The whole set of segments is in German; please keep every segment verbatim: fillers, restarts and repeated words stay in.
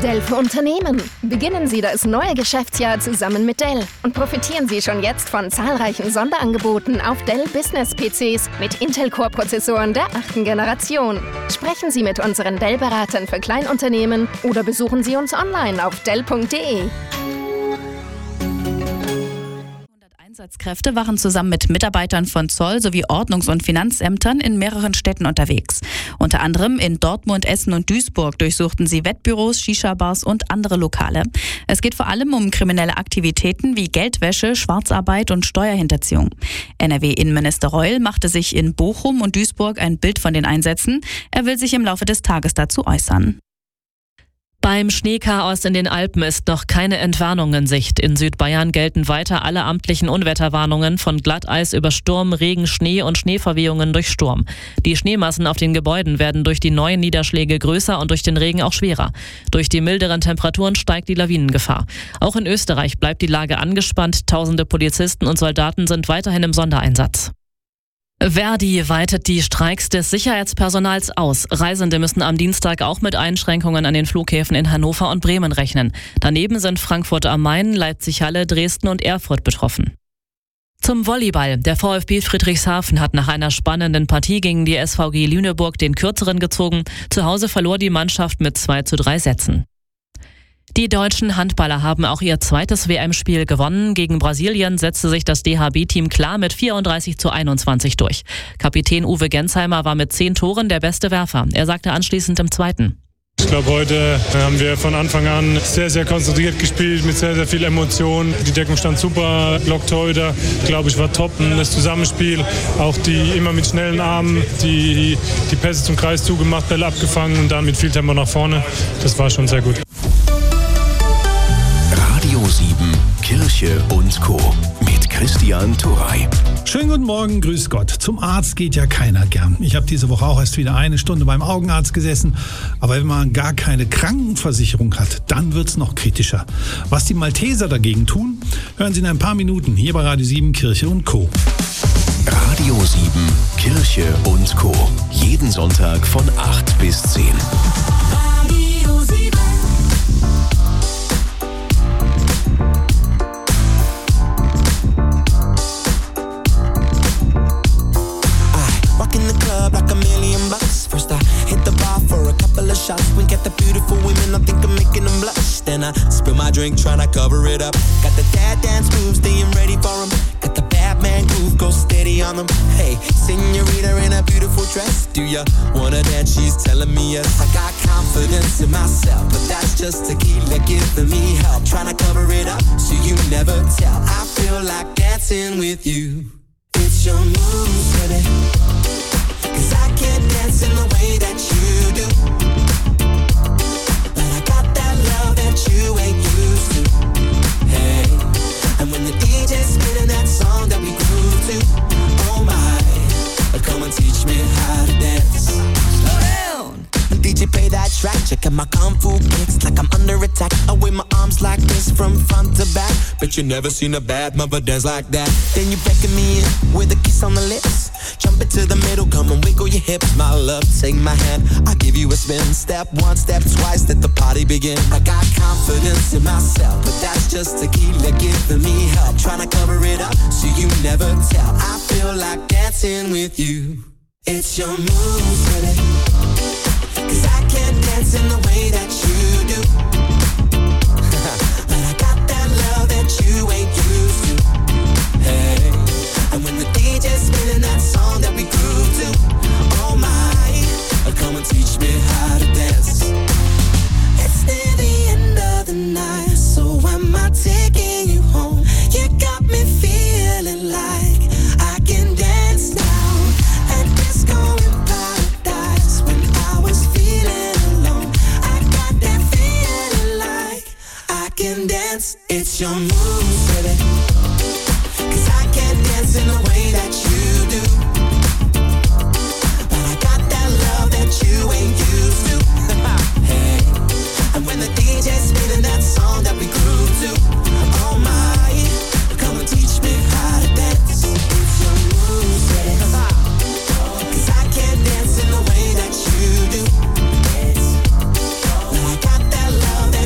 Dell für Unternehmen. Beginnen Sie das neue Geschäftsjahr zusammen mit Dell und profitieren Sie schon jetzt von zahlreichen Sonderangeboten auf Dell Business P Cs mit Intel-Core-Prozessoren der achten Generation. Sprechen Sie mit unseren Dell-Beratern für Kleinunternehmen oder besuchen Sie uns online auf dell punkt de. Einsatzkräfte waren zusammen mit Mitarbeitern von Zoll sowie Ordnungs- und Finanzämtern in mehreren Städten unterwegs. Unter anderem in Dortmund, Essen und Duisburg durchsuchten sie Wettbüros, Shisha-Bars und andere Lokale. Es geht vor allem um kriminelle Aktivitäten wie Geldwäsche, Schwarzarbeit und Steuerhinterziehung. N R W-Innenminister Reul machte sich in Bochum und Duisburg ein Bild von den Einsätzen. Er will sich im Laufe des Tages dazu äußern. Beim Schneechaos in den Alpen ist noch keine Entwarnung in Sicht. In Südbayern gelten weiter alle amtlichen Unwetterwarnungen von Glatteis über Sturm, Regen, Schnee und Schneeverwehungen durch Sturm. Die Schneemassen auf den Gebäuden werden durch die neuen Niederschläge größer und durch den Regen auch schwerer. Durch die milderen Temperaturen steigt die Lawinengefahr. Auch in Österreich bleibt die Lage angespannt. Tausende Polizisten und Soldaten sind weiterhin im Sondereinsatz. Verdi weitet die Streiks des Sicherheitspersonals aus. Reisende müssen am Dienstag auch mit Einschränkungen an den Flughäfen in Hannover und Bremen rechnen. Daneben sind Frankfurt am Main, Leipzig-Halle, Dresden und Erfurt betroffen. Zum Volleyball. Der VfB Friedrichshafen hat nach einer spannenden Partie gegen die S V G Lüneburg den Kürzeren gezogen. Zu Hause verlor die Mannschaft mit zwei zu drei Sätzen. Die deutschen Handballer haben auch ihr zweites W M-Spiel gewonnen. Gegen Brasilien setzte sich das D H B-Team klar mit vierunddreißig zu einundzwanzig durch. Kapitän Uwe Gensheimer war mit zehn Toren der beste Werfer. Er sagte anschließend im Zweiten: Ich glaube, heute haben wir von Anfang an sehr, sehr konzentriert gespielt, mit sehr, sehr viel Emotion. Die Deckung stand super, Blocktorhüter, glaube ich, war top. Das Zusammenspiel, auch die immer mit schnellen Armen, die, die Pässe zum Kreis zugemacht, Bälle abgefangen und dann mit viel Tempo nach vorne. Das war schon sehr gut. Radio sieben, Kirche und Co. mit Christian Turey. Schönen guten Morgen, grüß Gott. Zum Arzt geht ja keiner gern. Ich habe diese Woche auch erst wieder eine Stunde beim Augenarzt gesessen. Aber wenn man gar keine Krankenversicherung hat, dann wird's noch kritischer. Was die Malteser dagegen tun, hören Sie in ein paar Minuten hier bei Radio sieben, Kirche und Co. Radio sieben, Kirche und Co. Jeden Sonntag von acht bis zehn. Radio sieben. In the club like a million bucks. First I hit the bar for a couple of shots. Wink at the beautiful women, I think I'm making them blush. Then I spill my drink, tryna cover it up. Got the dad dance moves, staying ready for them. Got the bad man groove, go steady on them. Hey, senorita in a beautiful dress. Do ya wanna dance? She's telling me yes. I got confidence in myself, but that's just tequila giving me help. Tryna cover it up, so you never tell. I feel like dancing with you. It's your moves, baby. Cause I can't dance in the way that you do. But I got that love that you ain't used to. Hey, and when the D J's spinning that song that we grew to, oh my, come and teach me how to dance. Slow down. D J play that track, check out my kung fu kicks like I'm under attack. I wave my arms like this from front to back. Bet you never seen a bad mother dance like that. Then you beckon me in with a kiss on the lips. Jump into the middle, come and wiggle your hips. My love, take my hand, I'll give you a spin. Step one, step twice, let the party begin. I got confidence in myself, but that's just tequila giving me help. Tryna cover it up, so you never tell. I feel like dancing with you. It's your moves, baby. Cause I can't dance in the way that you do. But I got that love that you ain't used to. Hey, and when the D J's spinning that song that we grew to, oh my, come and teach me how to dance. It's near the end of the night, so am I taking you home? You got me feeling like I can dance now at disco in paradise. When I was feeling alone, I got that feeling like I can dance. It's your moves, baby. Cause I can't dance in the way that you do. But I got that love that you ain't used to. Hey, and when the D J's spinning that song that we grew to, oh my, come and teach me how to dance. It's your moves, baby. Cause I can't dance in the way that you do. But I got that love that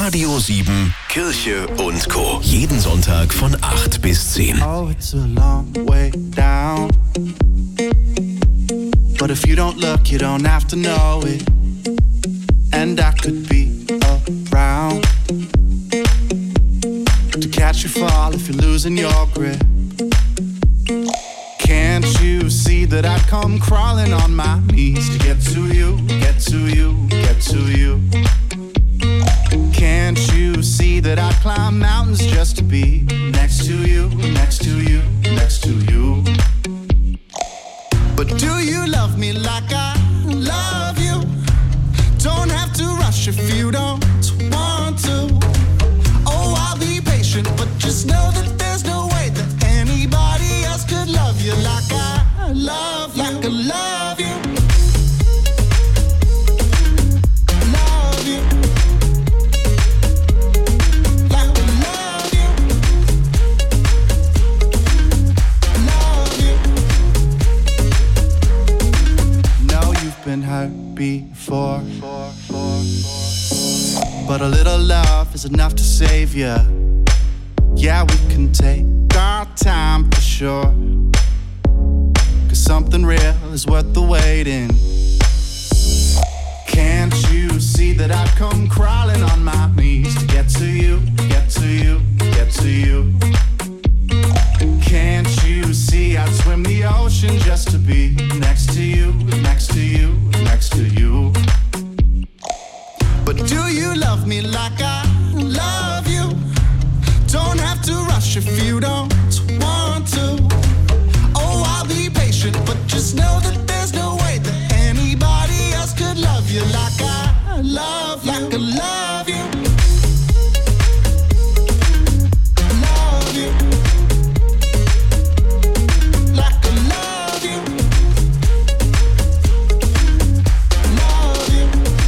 Radio sieben, Kirche und Co. Jeden Sonntag von acht bis zehn. Oh, it's a long way down. But if you don't look, you don't have to know it. And I could be around to catch you fall if you're losing your grip. Can't you see that I'd come crawling on my knees to get to you, get to you, get to you? Can't you see that I'd climb mountains just to be next to you, next to you, next to you? But do you love me like I love you? Don't have to rush if you don't want to. Oh, I'll be patient, but just know that there's no way that anybody else could love you like I love you, like I love you. Love you. Like I love you. Love you. Know you've been hurt before, but a little love is enough to save you. Yeah, we can take our time for sure, 'cause something real is worth the waiting. Can't you see that I've come crawling on my knees to get to you, get to you, get to you? Can't you see I'd swim the ocean just to be next to you, next to you, next to you? But do you love me like I love you? Don't have to rush if you don't want to. Oh, I'll be patient, but just know that there's no way that anybody else could love you like I love you, like I love you. Love you. Like I love you. Love you.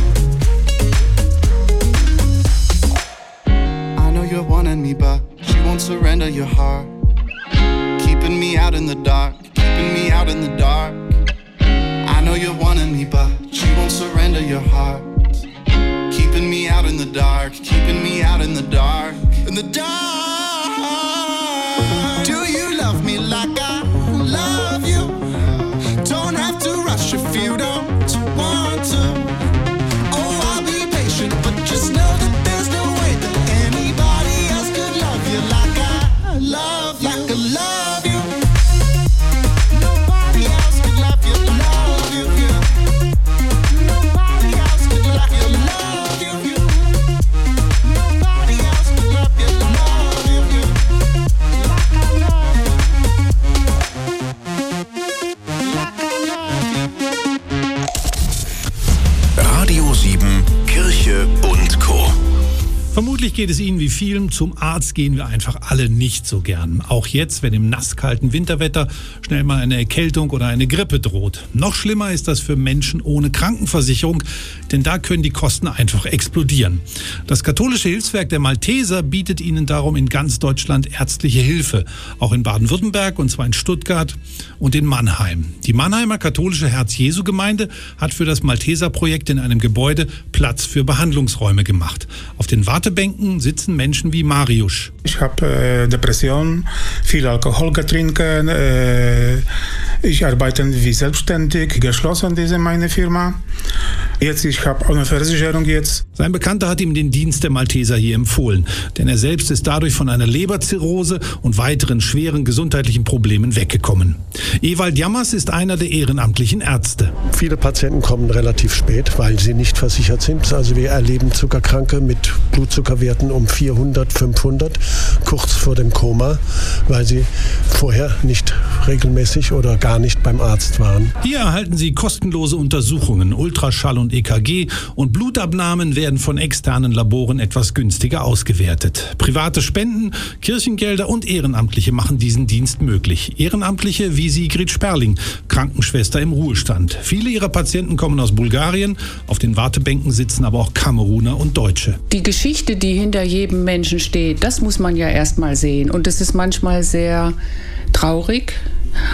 I know you're wanting me, but you won't surrender your heart. Keeping me out in the dark, keeping me out in the dark. I know you're wanting me, but you won't surrender your heart. Keeping me out in the dark, keeping me out in the dark, in the dark. Do you love me like I love you? Don't have to rush if you don't want to. Oh, I'll be patient, but just know that there's no way that anybody else could love you like I love you, like I love you. Nobody else could love you, love you, yeah. Nobody else could love you, love you, yeah. Nobody else could love you, love you, yeah. Like I love you. Like I love you. Radio sieben, Kirche und Co. Vermutlich geht es Ihnen wie vielen, zum Arzt gehen wir einfach alle nicht so gern. Auch jetzt, wenn im nasskalten Winterwetter schnell mal eine Erkältung oder eine Grippe droht. Noch schlimmer ist das für Menschen ohne Krankenversicherung, denn da können die Kosten einfach explodieren. Das katholische Hilfswerk der Malteser bietet Ihnen darum in ganz Deutschland ärztliche Hilfe. Auch in Baden-Württemberg, und zwar in Stuttgart und in Mannheim. Die Mannheimer katholische Herz-Jesu-Gemeinde hat für das Malteser-Projekt in einem Gebäude Platz für Behandlungsräume gemacht. Auf den Wartebänken sitzen Menschen wie Mariusz. Ich habe äh, Depression, viel Alkohol getrunken, äh, ich arbeite wie selbstständig, geschlossen diese meine Firma. Jetzt, ich habe eine Versicherung jetzt. Sein Bekannter hat ihm den Dienst der Malteser hier empfohlen, denn er selbst ist dadurch von einer Leberzirrhose und weiteren schweren gesundheitlichen Problemen weggekommen. Ewald Jammers ist einer der ehrenamtlichen Ärzte. Viele Patienten kommen relativ spät, weil sie nicht versichert sind. Also wir erleben Zuckerkranke mit Blutzuckerwerten um vierhundert, fünfhundert, kurz vor dem Koma, weil sie vorher nicht regelmäßig oder gar nicht beim Arzt waren. Hier erhalten Sie kostenlose Untersuchungen, Ultraschall und E K G, und Blutabnahmen werden von externen Laboren etwas günstiger ausgewertet. Private Spenden, Kirchengelder und Ehrenamtliche machen diesen Dienst möglich. Ehrenamtliche wie Sigrid Sperling, Krankenschwester im Ruhestand. Viele ihrer Patienten kommen aus Bulgarien, auf den Wartebänken sitzen aber auch Kameruner und Deutsche. Die Geschichte, die hinter jedem Menschen steht, das muss man ja erst mal sehen. Und das ist manchmal sehr traurig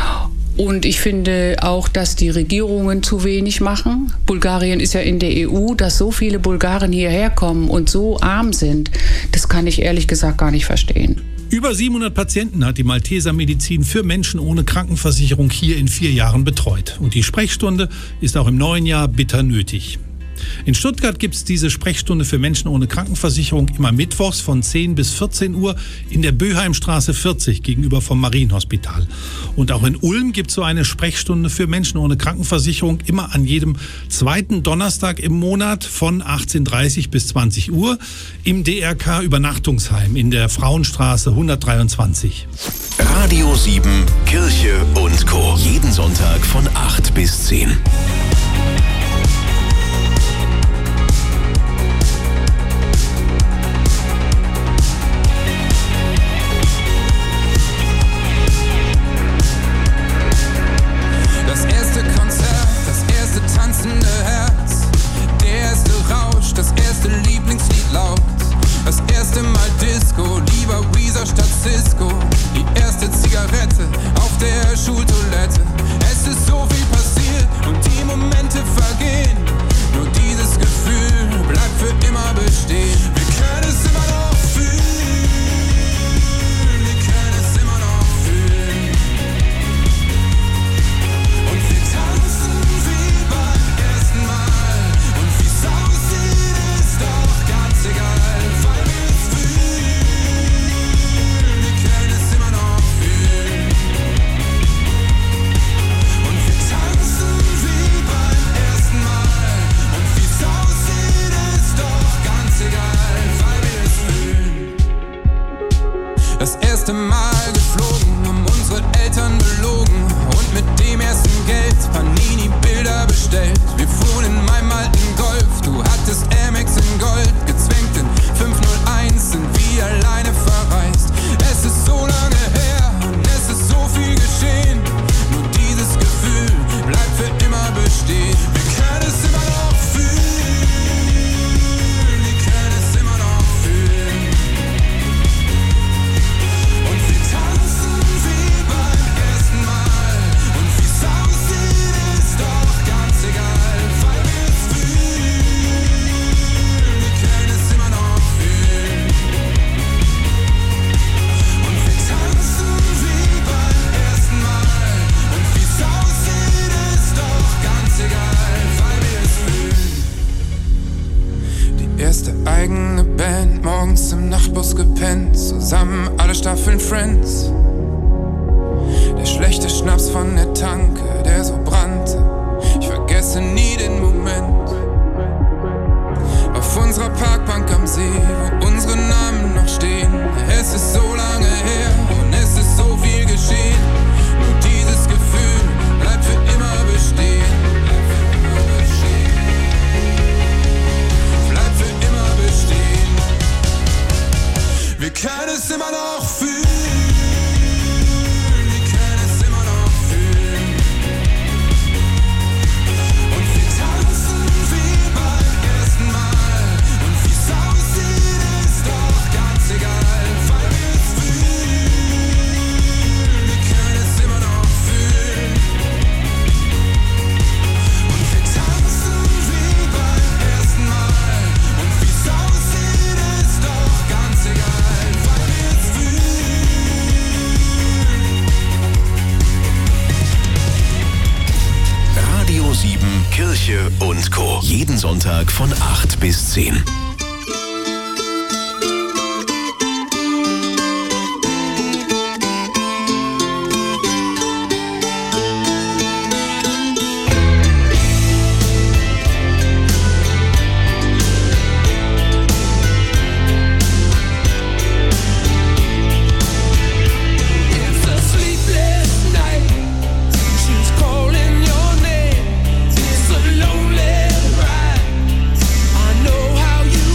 Und ich finde auch, dass die Regierungen zu wenig machen. Bulgarien ist ja in der E U, dass so viele Bulgaren hierher kommen und so arm sind, das kann ich ehrlich gesagt gar nicht verstehen. Über siebenhundert Patienten hat die Malteser Medizin für Menschen ohne Krankenversicherung hier in vier Jahren betreut. Und die Sprechstunde ist auch im neuen Jahr bitter nötig. In Stuttgart gibt es diese Sprechstunde für Menschen ohne Krankenversicherung immer mittwochs von zehn bis vierzehn Uhr in der Böheimstraße vierzig gegenüber vom Marienhospital. Und auch in Ulm gibt es so eine Sprechstunde für Menschen ohne Krankenversicherung immer an jedem zweiten Donnerstag im Monat von achtzehn Uhr dreißig bis zwanzig Uhr im D R K Übernachtungsheim in der Frauenstraße hundertdreiundzwanzig. Radio sieben, Kirche und Co. Jeden Sonntag von acht bis zehn. Das erste Lieblingslied laut, das erste Mal Disco, lieber Weezer statt Cisco, die erste Zigarette auf der Schultoilette. Es ist so viel passiert und die Momente vergehen, nur dieses Gefühl bleibt für immer bestehen. Wir können es immer noch fühlen, wir können es immer noch fühlen. Und wir tanzen wie beim ersten Mal und wie's aussieht, ist doch ganz egal, weil wir es fühlen, wir können es immer noch fühlen. Und wir tanzen wie beim ersten Mal und wie's aussieht, ist doch ganz egal, weil wir es fühlen. Das erste Mal geflogen, um unsere Eltern belogen und mit dem ersten Geld Panini-Bilder bestellt. Wir fuhren in meinem alten Golf, du hattest Amex in Gold, gezwängt in fünf null eins, sind wir alleine verreist. Es ist so lange her und es ist so viel geschehen, nur dieses Gefühl bleibt für immer bestehen. Wir können es immer noch fühlen, wir können es immer noch fühlen. Und wir tanzen wie beim ersten Mal und wie's aussieht, ist doch ganz egal, weil wir es fühlen, wir können es immer noch fühlen. Und wir tanzen wie beim ersten Mal und wie's aussieht, ist doch ganz egal, weil wir es fühlen. Die erste eigene Band, morgens im Nachtbus gepennt, zusammen alle Staffeln Friends. Der schlechte Schnaps von der Tanke, der so brannte, ich vergesse nie den Moment. Auf unserer Parkbank am See, wo unsere Namen noch stehen. Es ist so lange her und es ist so viel geschehen, nur dieses Gefühl bleibt für immer bestehen. Bleibt für immer bestehen. Wir können es immer noch fühlen. Wir können es immer noch fühlen. Und wir tanzen wie beim ersten Mal. Und wie's aussieht, ist doch ganz egal, weil wir es fühlen. Wir können es immer noch fühlen. Und wir tanzen wie beim ersten Mal. Und wie's aussieht, ist doch ganz egal, weil wir es fühlen. Radio sieben, Kirche und Co. Jeden Sonntag von acht bis zehn. It's a sleepless night. She's calling your name. It's a lonely ride. I know how you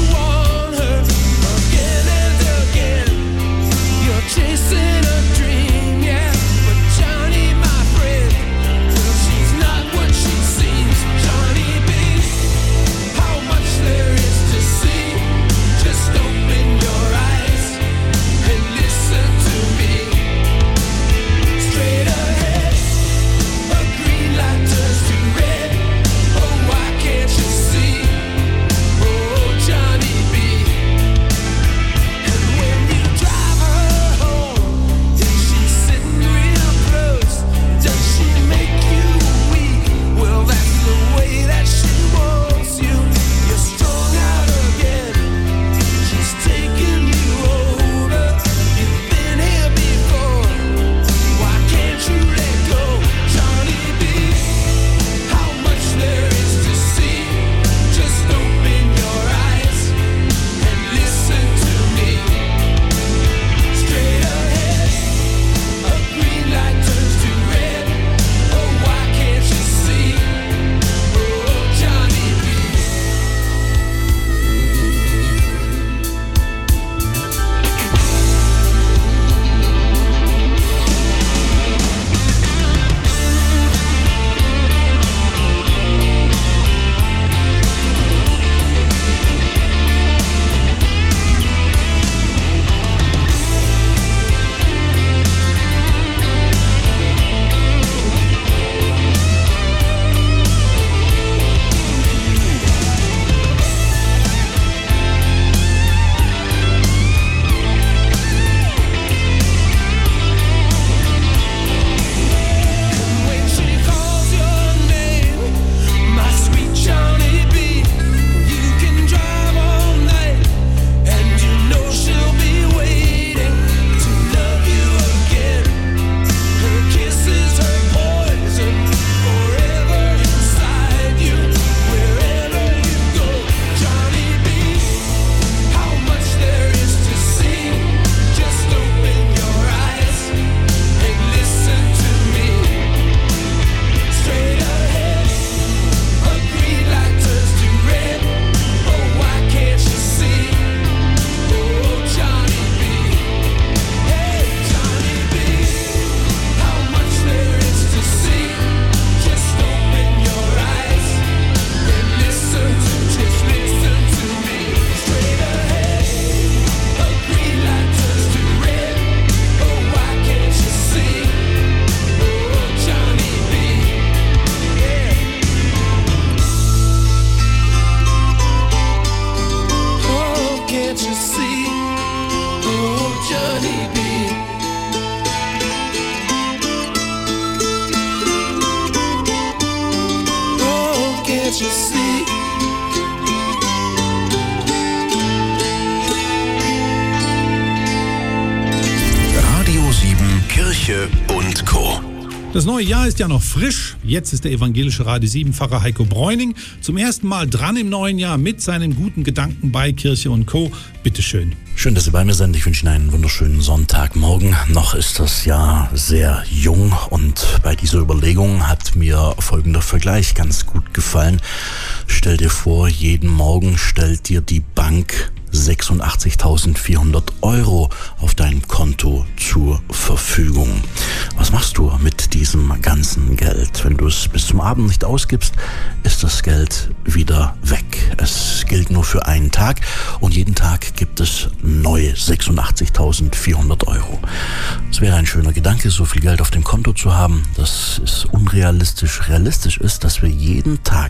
Kirche und Co. Das neue Jahr ist ja noch frisch. Jetzt ist der evangelische Radio sieben Pfarrer Heiko Bräuning zum ersten Mal dran im neuen Jahr mit seinen guten Gedanken bei Kirche und Co. Bitte schön. Schön, dass Sie bei mir sind. Ich wünsche Ihnen einen wunderschönen Sonntagmorgen. Noch ist das Jahr sehr jung und bei dieser Überlegung hat mir folgender Vergleich ganz gut gefallen. Stell dir vor, jeden Morgen stellt dir die Bank sechsundachtzigtausendvierhundert Euro auf dein Konto zur Verfügung. Was machst du mit diesem ganzen Geld? Wenn du es bis zum Abend nicht ausgibst, ist das Geld wieder weg. Es gilt nur für einen Tag und jeden Tag gibt es neue sechsundachtzigtausendvierhundert Euro. Es wäre ein schöner Gedanke, so viel Geld auf dem Konto zu haben, dass es unrealistisch realistisch ist, dass wir jeden Tag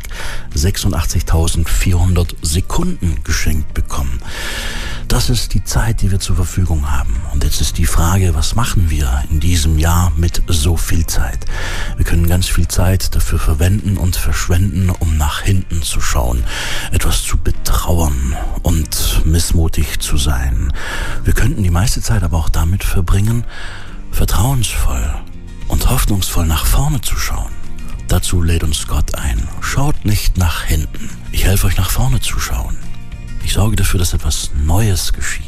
sechsundachtzigtausendvierhundert Sekunden geschenkt bekommen. Das ist die Zeit, die wir zur Verfügung haben. Und jetzt ist die Frage, was machen wir in diesem Jahr mit so viel Zeit? Wir können ganz viel Zeit dafür verwenden und verschwenden, um nach hinten zu schauen, etwas zu betrauern und missmutig zu sein. Wir könnten die meiste Zeit aber auch damit verbringen, vertrauensvoll und hoffnungsvoll nach vorne zu schauen. Dazu lädt uns Gott ein. Schaut nicht nach hinten. Ich helfe euch nach vorne zu schauen. Ich sorge dafür, dass etwas Neues geschieht.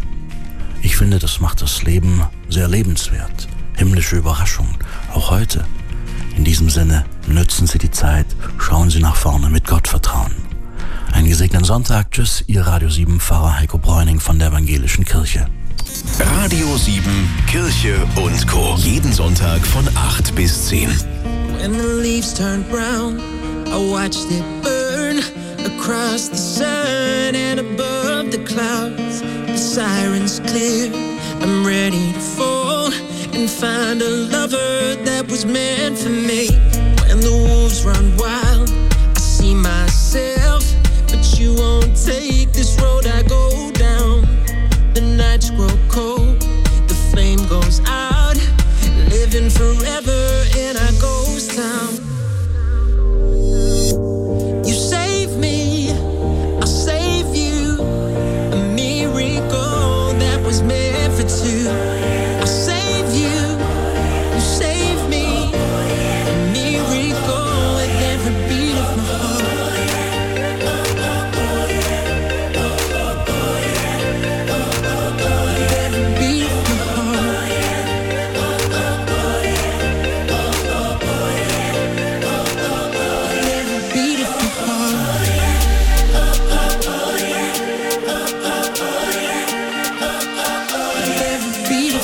Ich finde, das macht das Leben sehr lebenswert. Himmlische Überraschung, auch heute. In diesem Sinne, nützen Sie die Zeit, schauen Sie nach vorne, mit Gott vertrauen. Einen gesegneten Sonntag. Tschüss, Ihr Radio sieben Pfarrer Heiko Bräuning von der Evangelischen Kirche. Radio sieben, Kirche und Co. Jeden Sonntag von acht bis zehn. When the leaves turn brown, I watched it burn across the sun and above the clouds. The sirens clear, I'm ready to fall and find a lover that was meant for me. When the wolves run wild, I see myself, but you won't take this road I go down. The nights grow cold, the flame goes out, living forever in a ghost town. You save me, I'll save you, a miracle that was meant for two. I'll save you, you save me, a miracle with every beat of my heart. Beat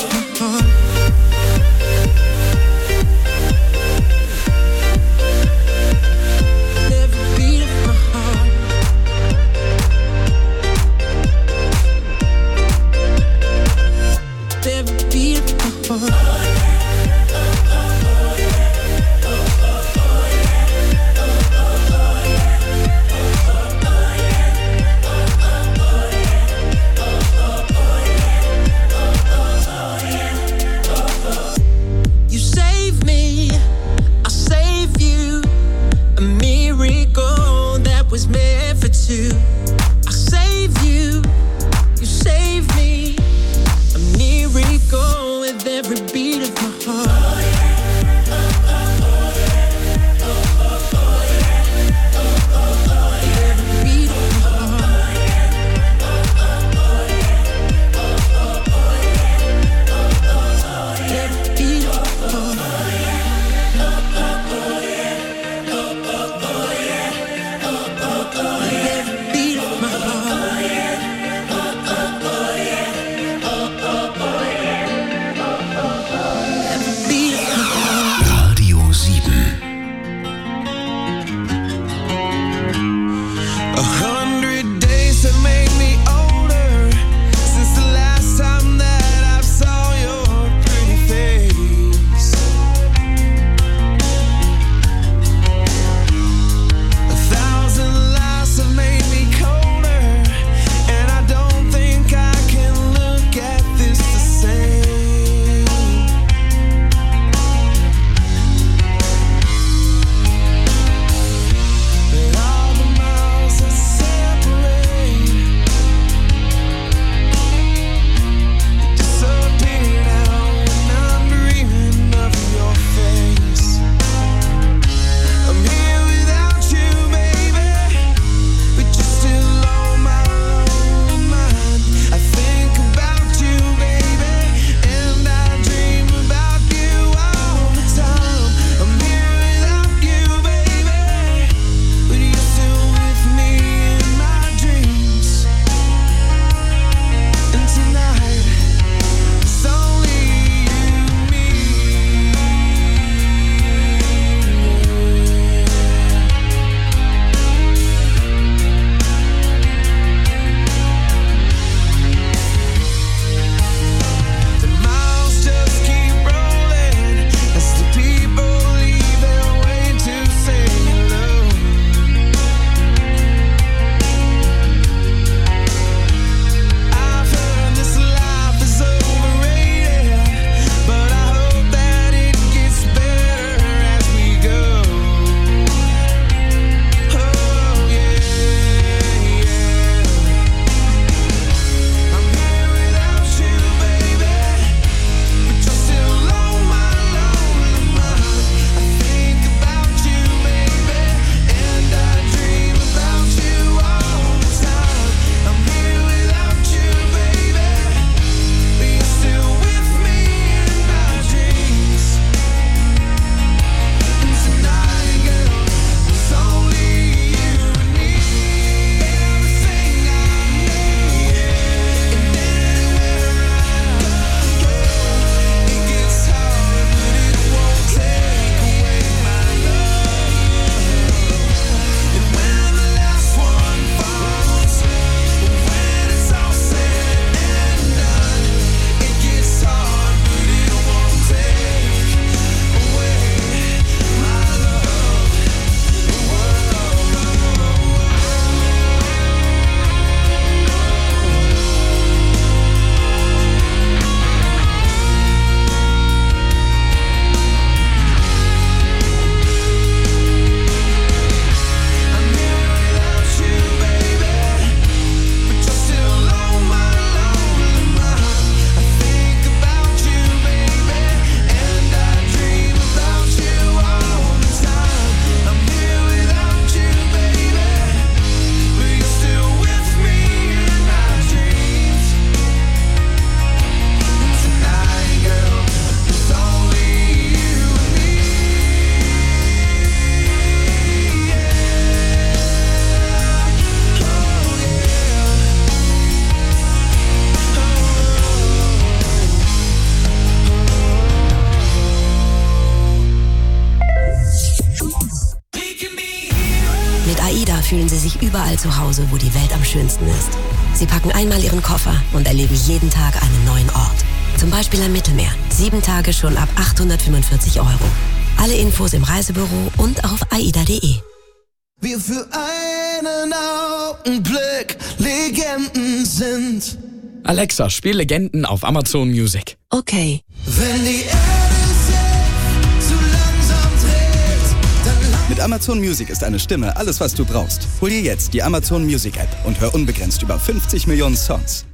überall zu Hause, wo die Welt am schönsten ist. Sie packen einmal ihren Koffer und erleben jeden Tag einen neuen Ort. Zum Beispiel am Mittelmeer. Sieben Tage schon ab achthundertfünfundvierzig Euro. Alle Infos im Reisebüro und auf aida punkt de. Wir für einen Augenblick Legenden sind. Alexa, spiel Legenden auf Amazon Music. Okay. Wenn die Erde sich zu langsam dreht, dann... Mit Amazon Music ist eine Stimme alles, was du brauchst. Hol dir jetzt die Amazon Music App und hör unbegrenzt über fünfzig Millionen Songs.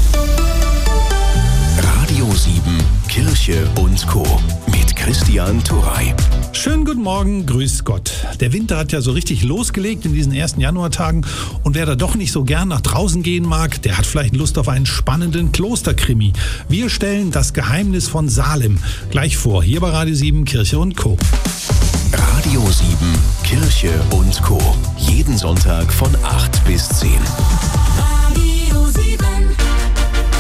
Radio sieben, Kirche und Co. mit Christian Turrey. Schönen guten Morgen, grüß Gott. Der Winter hat ja so richtig losgelegt in diesen ersten Januartagen und wer da doch nicht so gern nach draußen gehen mag, der hat vielleicht Lust auf einen spannenden Klosterkrimi. Wir stellen das Geheimnis von Salem gleich vor, hier bei Radio sieben, Kirche und Co. Radio sieben, Kirche und Co. Jeden Sonntag von acht bis zehn. Radio sieben.